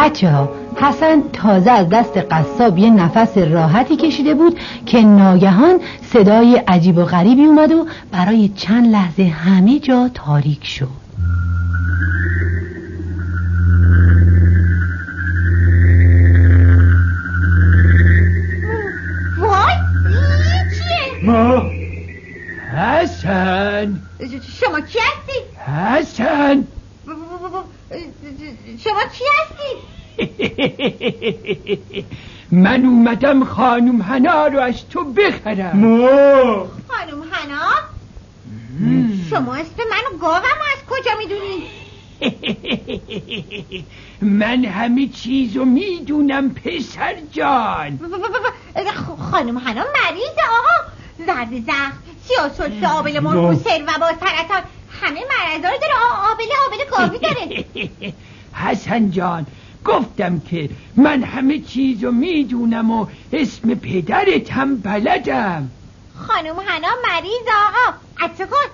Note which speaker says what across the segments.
Speaker 1: بچه‌ها، حسن تازه از دست قصاب یه نفس راحتی کشیده بود که ناگهان صدای عجیب و غریبی اومد و برای چند لحظه همه جا تاریک شد.
Speaker 2: وای، این چیه؟
Speaker 3: حسن.
Speaker 2: شما کی هستی؟
Speaker 3: حسن.
Speaker 2: شما کی هستی؟
Speaker 3: من اومدم خانم حنا رو از تو بخرم.
Speaker 2: خانم حنا؟ شما اسم من و گاوم از کجا میدونی؟
Speaker 3: من همه چیزو میدونم پسر جان.
Speaker 2: خانم حنا مریضه آقا. زرد زخم، سیاه‌سلفه، آبله مرغ، سر و با سرطان، همه مرضا رو داره. آبله گاوی داره.
Speaker 3: حسن جان، گفتم که من همه چیزو میدونم و اسم پدرت هم بلدم.
Speaker 2: خانم حنا مریض آقا. عطسه کن.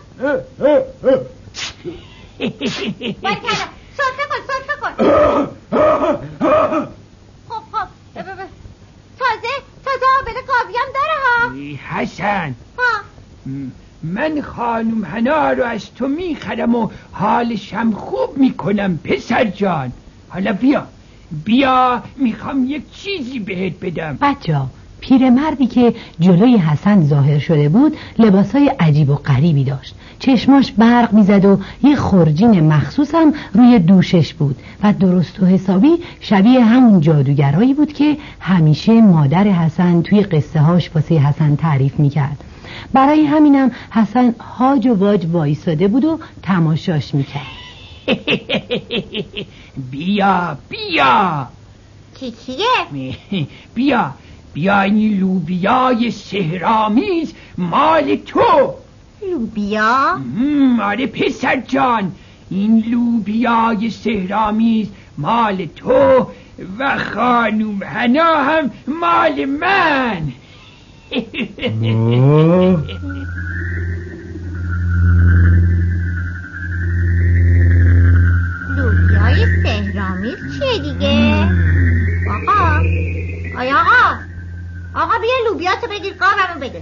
Speaker 2: برکلا سرفه کن. خب تازه آبله گاوی هم داره ها.
Speaker 3: حسن، من خانم حنا رو از تو میخرم و حالشم خوب میکنم پسر جان. حالا بیا میخوام یک چیزی بهت بدم.
Speaker 1: بچه‌ها، پیرمردی که جلوی حسن ظاهر شده بود لباسای عجیب و غریبی داشت. چشماش برق میزد و یه خورجین مخصوص هم روی دوشش بود و درست و حسابی شبیه همون جادوگرایی بود که همیشه مادر حسن توی قصه هاش واسه حسن تعریف میکرد. برای همینم حسن هاج و واج وایساده بود و تماشاش میکرد.
Speaker 3: بیا
Speaker 2: چیه؟
Speaker 3: بیا این لوبیای سحرآمیز مال تو.
Speaker 2: لوبیا؟
Speaker 3: آره پسر جان، این لوبیای سحرآمیز مال تو و خانوم حنا هم مال من.
Speaker 2: لوبیای سحرآمیز چیه دیگه؟ آقا بیا لوبیاتو بگیر، گاومو بده.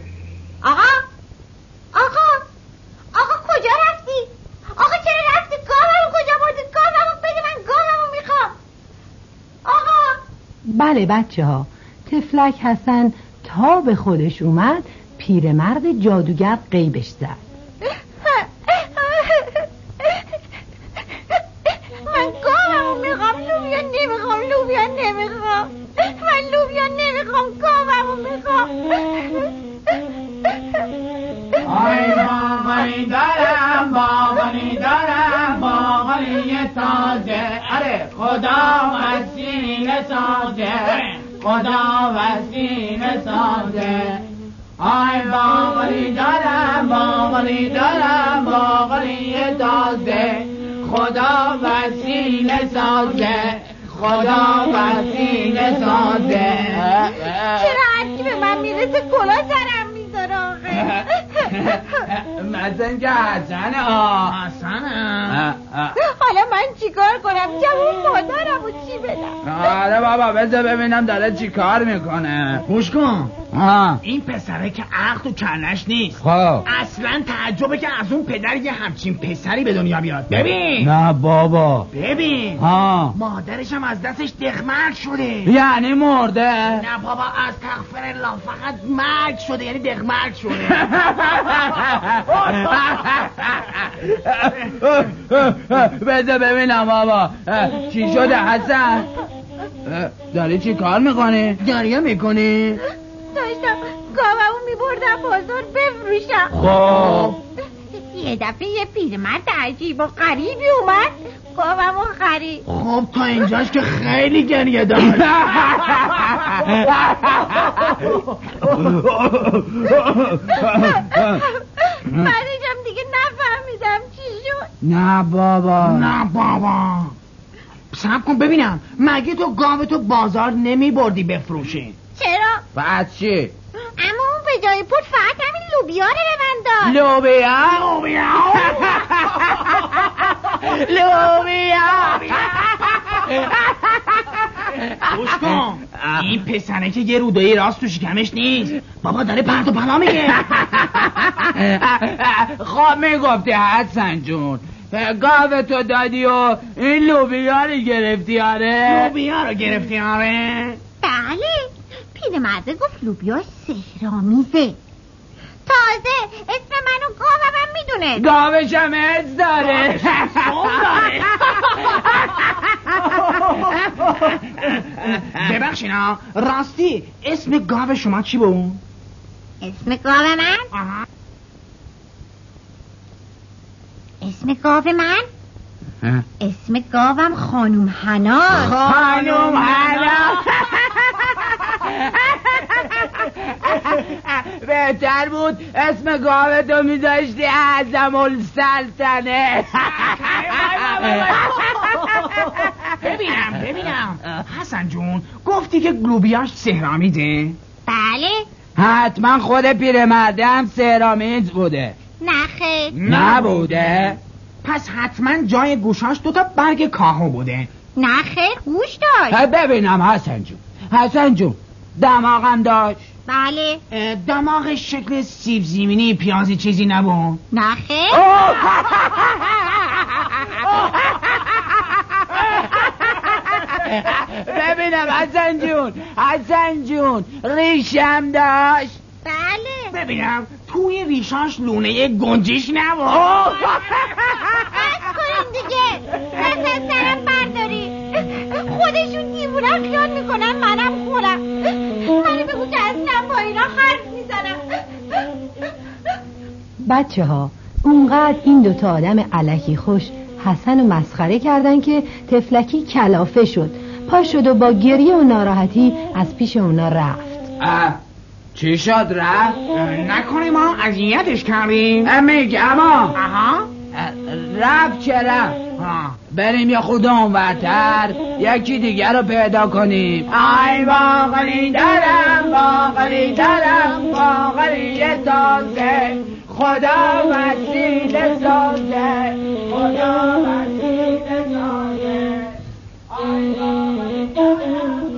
Speaker 2: آقا کجا رفتی؟ آقا چرا رفتی؟ گاومو کجا بردی؟ گاومو بده، من گاومو میخوام. آقا.
Speaker 1: بله بچه‌ها، تفلک حسن تا به خودش اومد پیرمرد جادوگر غیبش زد.
Speaker 2: من گاومو میخوام، لوبیا نمیخوام. من لوبیا نمیخوام، گاومو میخوام.
Speaker 4: آی باغانی دارم باغانی تازه. اره خدا وسیله سازه. آی باغانی دارم باغانی تازه. خدا وسیله سازه.
Speaker 2: چرا هرکی به من میرسه کلا سرم میذاره آقا؟
Speaker 4: مثلا که حسنه.
Speaker 2: حالا من چیکار کنم؟ جواب مادرم و چی بدم؟
Speaker 4: آره بابا بذار ببینم داره چی کار میکنه.
Speaker 5: گوش کن. این پسره که عقل تو کلش نیست.
Speaker 4: خب
Speaker 5: اصلا تعجبه که از اون پدر یه همچین پسری به دنیا بیاد. ببین.
Speaker 4: نه بابا.
Speaker 5: ببین. مادرش هم از دستش دغمرگ شده.
Speaker 4: یعنی مرده؟
Speaker 5: نه بابا، از تغفر الله، فقط مرگ شده، یعنی دغمرگ شده.
Speaker 4: بذار ببینم بابا چی شده حسن؟ داری چی کار میکنی؟
Speaker 5: گریه میکنی؟
Speaker 2: داشتم گاومو میبردم بازار بفروشم.
Speaker 4: خب
Speaker 2: یه دفعه یه پیرمرد عجیب و غریبی اومد گاومو خرید.
Speaker 5: خب تا اینجاش که خیلی گریه داشت.
Speaker 2: بعدشم دیگه نفهمیدم چی شد.
Speaker 4: نه بابا.
Speaker 5: صبر کن ببینم، مگه تو گاوتو بازار نمی بردی بفروشی؟
Speaker 2: چرا؟
Speaker 4: بعد چی؟
Speaker 2: اما اون به جای پول فقط همین لوبیا رو به من داد.
Speaker 4: لوبیا
Speaker 5: این پسره که یه رودایی راست تو شکمش نیست. بابا داره پرت و پلا میگه.
Speaker 4: خب میگفتی حسن جون، گاو تو دادی و این لوبیا رو گرفتی. آره
Speaker 5: لوبیا رو گرفتی؟ آره
Speaker 2: بله، پیرمرده گفت لوبیا سحرآمیزه. تازه اسم منو گاوم میدونه.
Speaker 4: گاوش هم از داره.
Speaker 5: ببخشینا، راستی اسم گاو شما چی بود؟
Speaker 2: اسم گاو من؟ اسم گاو من؟ اسم گاوم خانوم حنا.
Speaker 4: خانوم حنا. بهتر بود اسم گاوتو میذاشتی اعظم السلطنه.
Speaker 5: ببینم حسن جون، گفتی که لوبیاش سحرآمیزه؟
Speaker 2: بله.
Speaker 4: حتما خود پیرمرده هم سحرآمیز بوده.
Speaker 2: نه خیر.
Speaker 4: نبوده؟
Speaker 5: پس حتما جای گوشاش 2 برگ کاهو بوده.
Speaker 2: نه خیر، گوش داشت.
Speaker 4: ببینم حسن جون دماغم داشت؟
Speaker 2: بله.
Speaker 5: دماغش شکل سیب زمینی پیازی چیزی نبود؟
Speaker 2: نه خیر.
Speaker 4: ببینم حسن جون ریشم داشت؟
Speaker 2: بله.
Speaker 5: ببینم توی ریشاش لونه گنجش نبود؟
Speaker 2: کنین دیگه، اصلا سرم برداری. خودشون دیوونم خیال میکنن منم خورم. منو بگو که اصلا با اینا حرف میزنم.
Speaker 1: بچه ها اونقدر این 2 آدم الکی خوش حسن رو مسخره کردن که تفلکی کلافه شد، پا شد و با گریه و ناراحتی از پیش اونا رفت.
Speaker 4: چی شد رفت؟
Speaker 5: نکنه ما اذیتش کردیم؟
Speaker 4: میگم رفت چه رفت؟ بریم یه خود اونورتر یکی دیگر رو پیدا کنیم. ای باقلی درم باقلی تازه، خدا وسیله سازه، خدا وسیله سازه. ای باقلی درم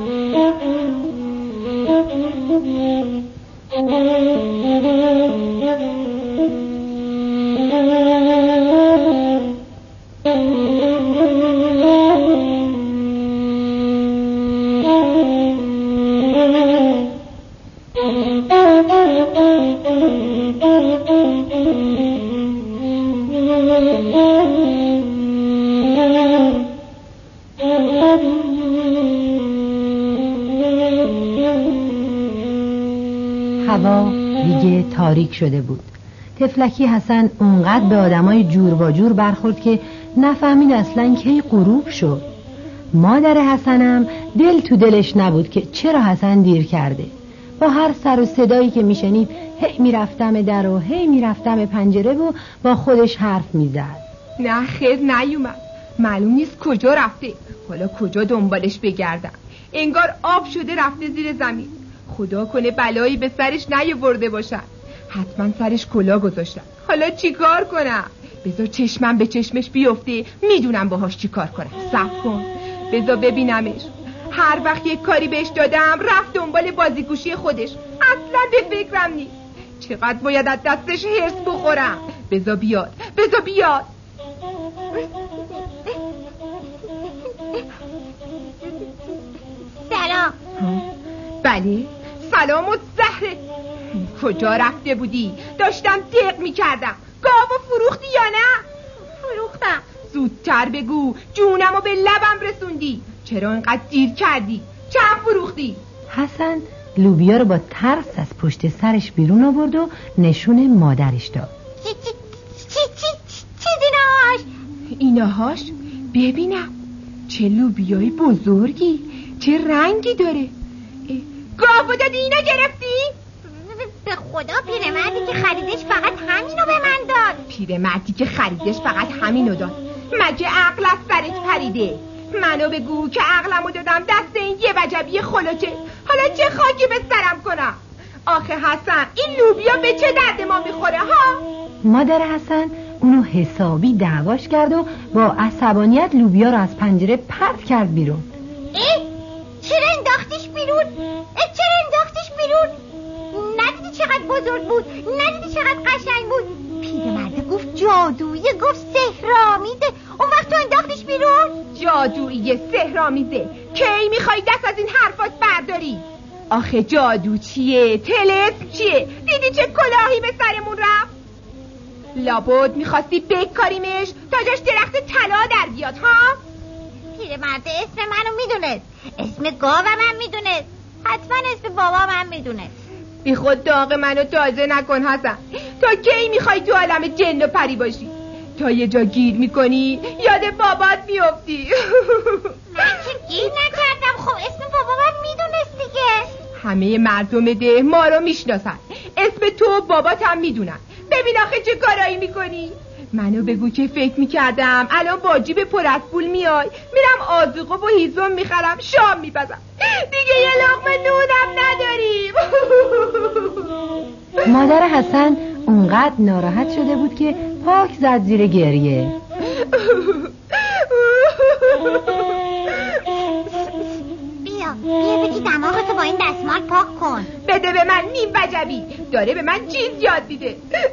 Speaker 1: هوا دیگه تاریک شده بود. تفلکی حسن اونقدر به آدمای جور با جور برخورد که نفهمید اصلا کی غروب شد. مادر حسنم دل تو دلش نبود که چرا حسن دیر کرده. با هر سر و صدایی که میشنید هی میرفتم در و هی میرفتم پنجره و با خودش حرف میزد.
Speaker 6: نه خیر نیومد، معلوم نیست کجا رفته. حالا کجا دنبالش بگردم؟ انگار آب شده رفته زیر زمین. خدا کنه بلایی به سرش نیاورده باشن. حتما سرش کلاه گذاشتن. حالا چی کار کنم؟ بذار چشمم به چشمش بیفته، میدونم باهاش چی کار کنم. صبر کن بذار ببینمش. هر وقت یک کاری بهش دادم رفت دنبال بازیگوشی خودش، اصلا به فکرم نیست. چقدر باید از دستش هرس بخورم. بذار بیاد.
Speaker 2: سلام.
Speaker 6: بله سلام و زهره. کجا رفته بودی؟ داشتم دق میکردم. گاوو فروختی یا نه؟
Speaker 2: فروختم.
Speaker 6: زودتر بگو، جونمو به لبم رسوندی. چرا اینقدر دیر کردی؟ چند فروختی؟
Speaker 1: حسن لوبیا رو با ترس از پشت سرش بیرون آورد و نشون مادرش داد.
Speaker 2: چی ایناهاش؟
Speaker 6: ایناهاش؟ ببینم چه لوبیای بزرگی، چه رنگی داره. گاوو دادی اینا گرفتی؟
Speaker 2: به خدا پیرمردی که خریدش فقط همینو به من داد.
Speaker 6: پیرمردی که خریدش فقط همینو داد؟ مگه عقل از سرت پریده؟ منو بگو که عقلمو دادم دست این یه وجبی خلوچه. حالا چه خاکی به سرم کنم؟ آخه حسن این لوبیا به چه درد ما میخوره ها؟
Speaker 1: مادر حسن اونو حسابی دعواش کرد و با عصبانیت لوبیا رو از پنجره پرت کرد بیرون.
Speaker 2: چرا انداختیش بیرون؟ چرا انداختیش بیرون؟ ندیدی چقدر بزرگ بود؟ ندیدی چقدر قشنگ بود؟ پیرمرد گفت جادویی، گفت سحرآمیزه. اون وقت تو انداختیش بیرون؟
Speaker 6: جادویی سحرآمیزه؟ کی میخوای دست از این حرفات برداری؟ آخه جادو چیه؟ طلسم چیه؟ دیدی چه کلاهی به سرمون رفت؟ لابد میخواستی بکاریمش تا جاش درخت طلا در بیاد ها؟
Speaker 2: پیرمرد اسم منو میدونست، اسم گاوم میدونست، حتما اسم بابام میدونست.
Speaker 6: بی خود داغ منو تازه نکن حسن. تا کی میخوای تو عالم جن و پری باشی؟ تا یه جا گیر میکنی یاد بابات میافتی.
Speaker 2: من که گیر نکردم. خب اسم بابام میدونست دیگه.
Speaker 6: همه مردم ده ما رو میشناسن، اسم تو و بابات هم میدونن. ببین آخه چه کارایی میکنی. منو بگو که فکر میکردم الان با جیب پر از پول میای، میرم آذوقه و هیزم میخرم، شام میپزم، دیگه یه لقمه نونم نداریم.
Speaker 1: مادر حسن اونقدر ناراحت شده بود که پاک زد زیر گریه.
Speaker 2: بیا بگی دماغتو با این دستمال پاک کن.
Speaker 6: بده به من نیم وجبی، داره به من چیز یاد میده.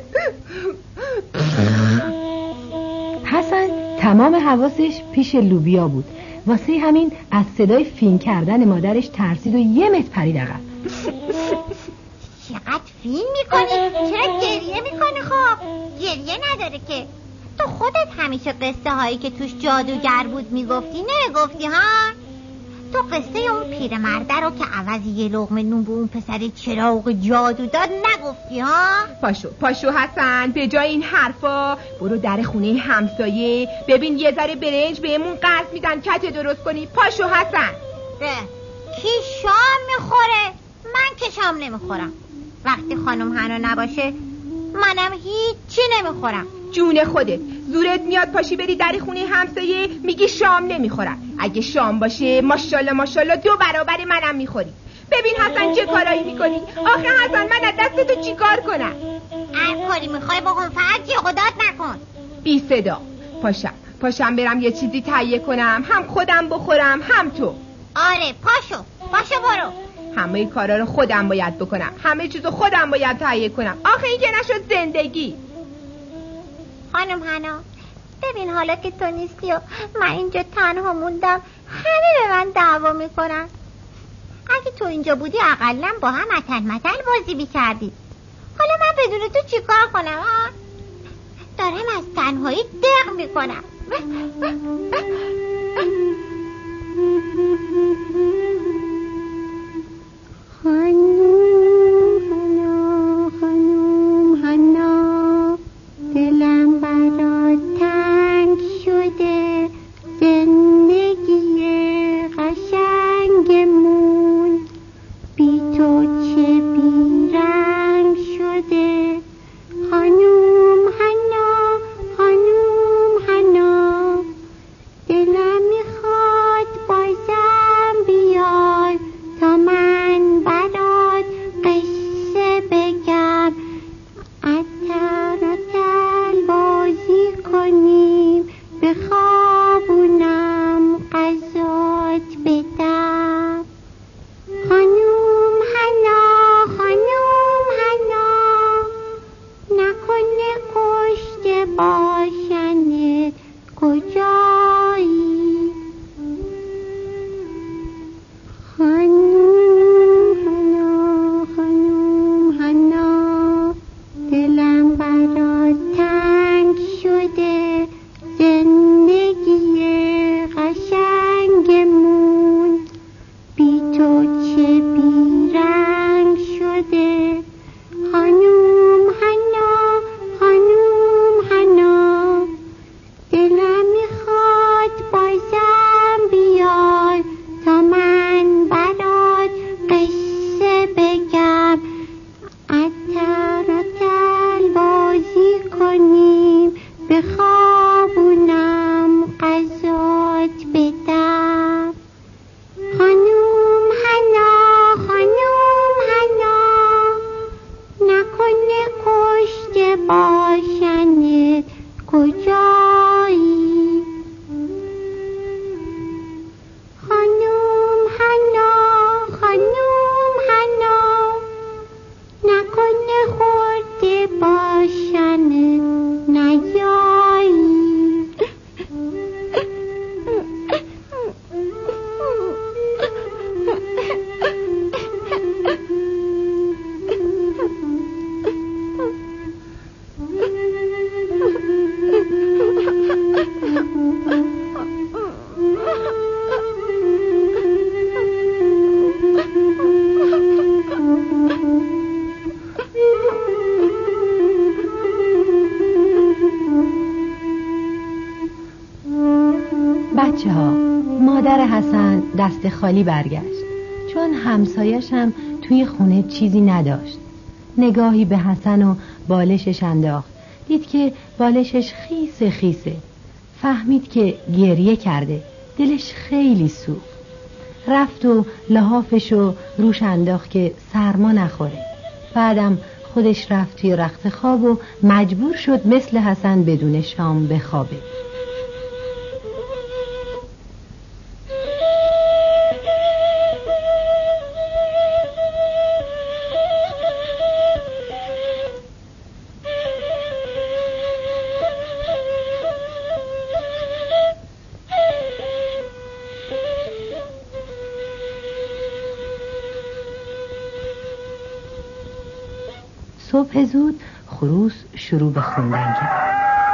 Speaker 1: حسن تمام حواسش پیش لوبیا بود، واسه همین از صدای فین کردن مادرش ترسید و یه متر پرید عقب.
Speaker 2: چقدر فین میکنی؟ چرا گریه میکنی؟ خب گریه نداره که. تو خودت همیشه قصه هایی که توش جادوگر بود میگفتی نمیگفتی ها؟ تو قصه اون پیرمرده رو که عوضی یه لقمه نون به اون پسر چراغ جادو داد نگفتی ها؟
Speaker 6: پاشو حسن، به جای این حرفا برو در خونه همسایه ببین یه ذره برنج بهمون قرض میدن کته درست کنی. پاشو حسن.
Speaker 2: کی شام میخوره؟ من که شام نمیخورم. وقتی خانم حنا نباشه منم هیچی نمیخورم.
Speaker 6: جون خودت زورت میاد پاشی بری در خونه همسایه میگی شام نمیخورم. اگه شام باشه ماشاءالله ماشاءالله 2 برابر منم میخوری. ببین حسن چه کارایی میکنی. آخه حسن من از دست تو چی کار کنم؟
Speaker 2: هر کاری میخوای بکن، فقط جیغ و داد نکن.
Speaker 6: بی صدا. پاشم برم یه چیزی تهیه کنم، هم خودم بخورم هم تو.
Speaker 2: آره پاشو برو.
Speaker 6: همه کارا رو خودم باید بکنم، همه چیزو خودم باید تهیه کنم. آخه این که نشد زندگی.
Speaker 2: خانم حنا ببین حالا که تو نیستی و من اینجا تنها موندم همه به من دعوا میکنن. اگه تو اینجا بودی اقلا با هم متل بازی میکردی. حالا من بدون تو چی کار کنم؟ دارم از تنهایی دق میکنم.
Speaker 7: خانوم حنا دلم برات تنگ شده، زندگی قشنگمون بی تو چه بیرنگ شده. خانوم حنا دلم
Speaker 1: بچه ها، مادر حسن دست خالی برگشت چون همسایش هم توی خونه چیزی نداشت. نگاهی به حسن و بالشش انداخت، دید که بالشش خیسه خیسه. فهمید که گریه کرده، دلش خیلی سوخت. رفت و لحافش رو روش انداخت که سرما نخوره. بعدم خودش رفت توی رخت خواب و مجبور شد مثل حسن بدون شام بخوابه. صبح زود خروس شروع به خوندن کرد.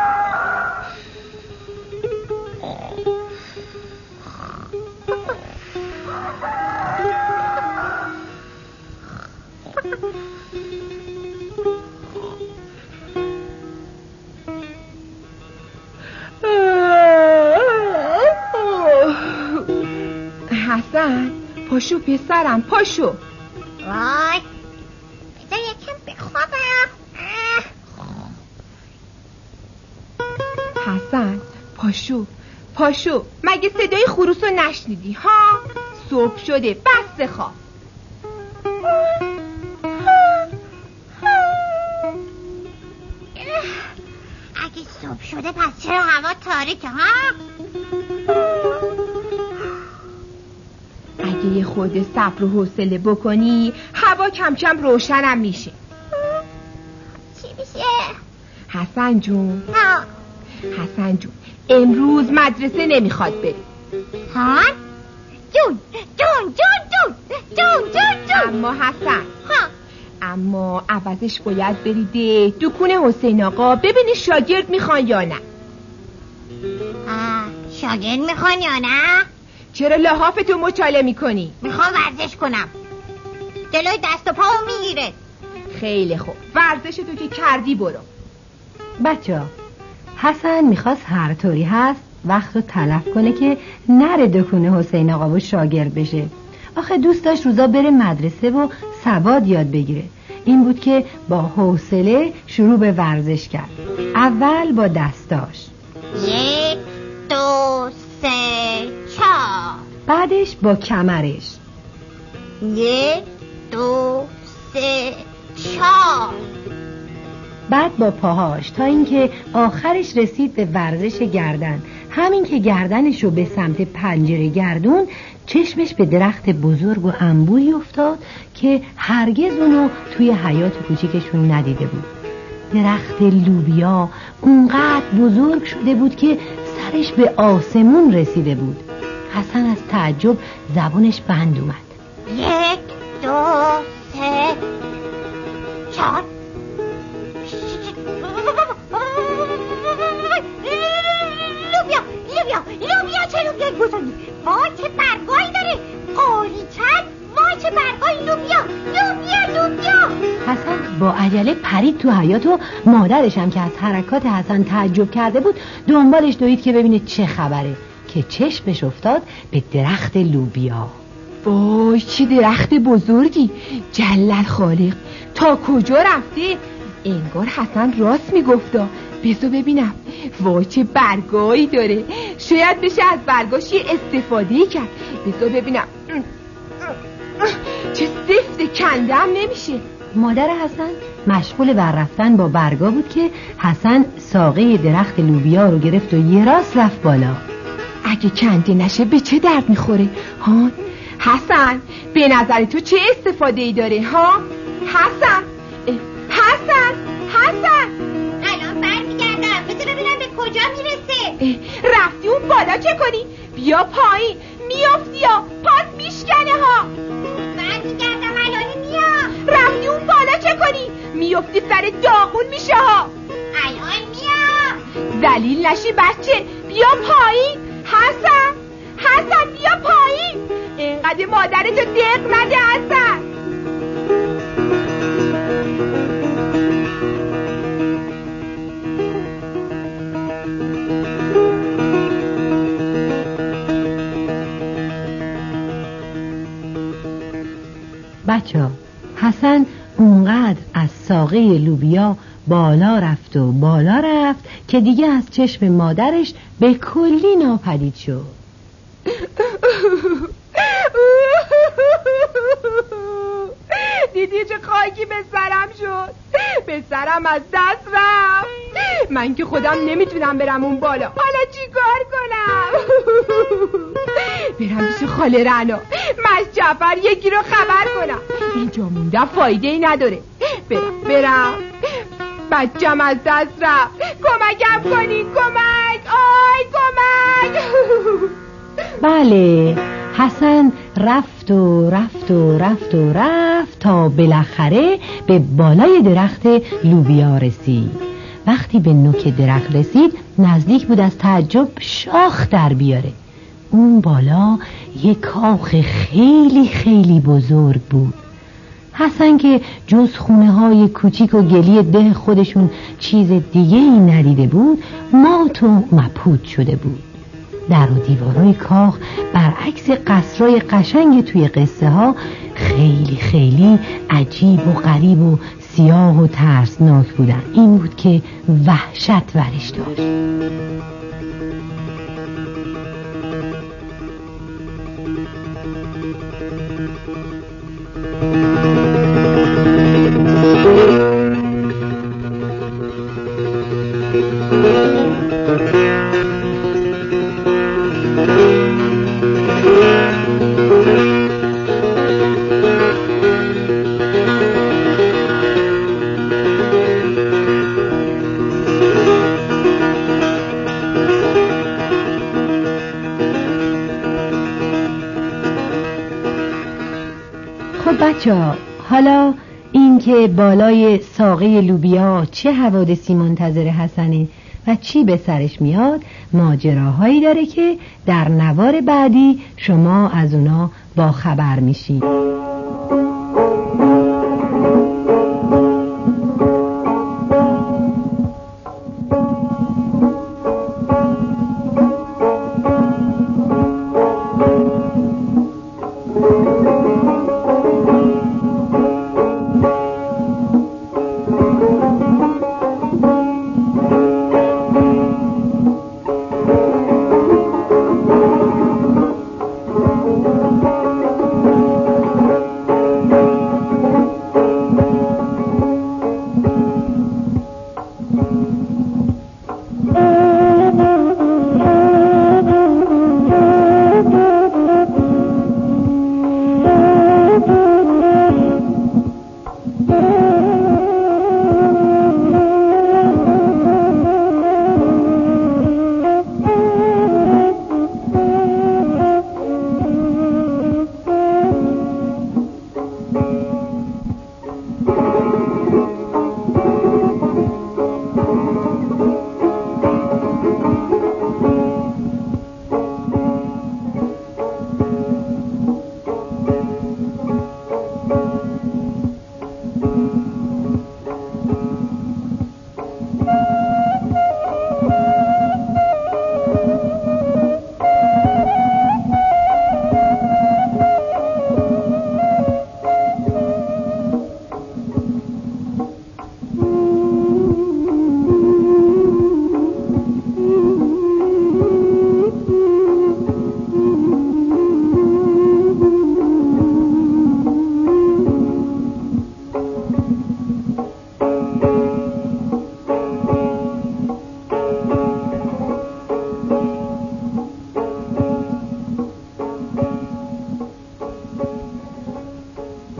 Speaker 6: حسن پاشو پسرم، پاشو.
Speaker 2: وای بذار یکم بخوابم.
Speaker 6: حسن پاشو پاشو، مگه صدای خروس رو نشنیدی ها؟ صبح شده، بس خواب.
Speaker 2: اگه صبح شده پس چرا هوا تاریکه ها؟
Speaker 6: اگه یه خورده صبر و حوصله بکنی هوا کم کم روشنم میشه.
Speaker 2: چی میشه؟
Speaker 6: حسن جون،
Speaker 2: ها؟
Speaker 6: حسن جون، امروز مدرسه نمیخواد بری.
Speaker 2: ها؟ جون جون جون جون جون جون جون.
Speaker 6: اما حسن،
Speaker 2: ها؟
Speaker 6: اما عوضش باید بری دکون حسین آقا ببینی شاگرد میخوان یا نه.
Speaker 2: شاگرد میخوان یا نه؟
Speaker 6: چرا لحافتو مچاله میکنی؟
Speaker 2: میخوام ورزش کنم، جلوی دست و پاو میگیره.
Speaker 6: خیلی خوب، ورزشتو که کردی برو.
Speaker 1: بچه ها، حسن میخواست هر طوری هست وقت رو تلف کنه که نره دکونه حسین آقا و شاگرد بشه. آخه دوست داشت روزا بره مدرسه و سواد یاد بگیره. این بود که با حوصله شروع به ورزش کرد. اول با دستاش،
Speaker 2: 1 2 3 4.
Speaker 1: بعدش با کمرش،
Speaker 2: 1 2 3 4.
Speaker 1: بعد با پاهاش، تا اینکه آخرش رسید به ورزش گردن. همین که گردنش رو به سمت پنجره گردون، چشمش به درخت بزرگ و انبوهی افتاد که هرگز اونو توی حیاط کوچیکشون ندیده بود. درخت لوبیا اونقدر بزرگ شده بود که سرش به آسمون رسیده بود. حسن از تعجب زبونش بند اومد.
Speaker 2: 1 2 3 4. لوبیا چه لوبیا بزرگی، وای چه برگایی داره، قالیچن، وای چه برگایی. لوبیا.
Speaker 1: حسن با عجله پرید تو حیاط و مادرش هم که از حرکات حسن تعجب کرده بود دنبالش دوید که ببینه چه خبره، که چشمش افتاد به درخت لوبیا.
Speaker 6: وای چه درخت بزرگی، جلل خالق، تا کجا رفته؟ انگار حسن راست میگفتا. بذار ببینم. وای چه برگایی داره، شاید بشه از برگاش یه استفاده کرد. بذار ببینم. چه زفت، کندم نمیشه.
Speaker 1: مادر حسن مشغول بر رفتن با برگا بود که حسن ساقه درخت لوبیا رو گرفت و یه راست رفت بالا.
Speaker 6: اگه کنده نشه به چه درد میخوره ها؟ حسن به نظر تو چه استفاده‌ای داره ها؟ حسن
Speaker 2: الان برمیگردم، بذار ببینم به کجا میرسه.
Speaker 6: رفتی اون بالا چه کنی؟ بیا پایین، میافتی یا پاس میشکنه ها.
Speaker 2: برمیگردم الان میام.
Speaker 6: رفتی اون بالا چه کنی؟ میافتی سر داغون میشه ها.
Speaker 2: الان میام.
Speaker 6: ذلیل نشی بچه، بیا پایین. حسن بیا پایین، اینقدر مادرتو دق نده حسن.
Speaker 1: بچه حسن اونقدر از ساقه لوبیا بالا رفت و بالا رفت که دیگه از چشم مادرش به کلی ناپدید شد.
Speaker 6: دیدی چه خاکی به سرم شد؟ به سرم از دست رفت. من که خودم نمیتونم برم اون بالا، حالا چی کار کنم؟ برم پیش خاله رعنا، مس جعفر یکی رو خبر کنم. اینجا موندم فایده ای نداره. برم بچم از دست رفت، کمکم کنین، کمک، آی کمک.
Speaker 1: بله، حسن رفت و رفت و رفت و رفت تا بالاخره به بالای درخت لوبیا رسید. وقتی به نوک درخت رسید نزدیک بود از تعجب شاخ در بیاره. اون بالا یک کاخ خیلی خیلی بزرگ بود. حسن که جز خونه های کوچیک و گلی ده خودشون چیز دیگه ای ندیده بود، مات و مبهوت شده بود. در و دیوارای کاخ برعکس قصرهای قشنگ توی قصه ها خیلی خیلی عجیب و غریب و سیاه و ترسناک بودن. این بود که وحشت ورش داشت. بچه‌ها، حالا این که بالای ساقه لوبیا چه حوادثی منتظر حسنه و چی به سرش میاد ماجراهایی داره که در نوار بعدی شما از اونا با خبر میشید.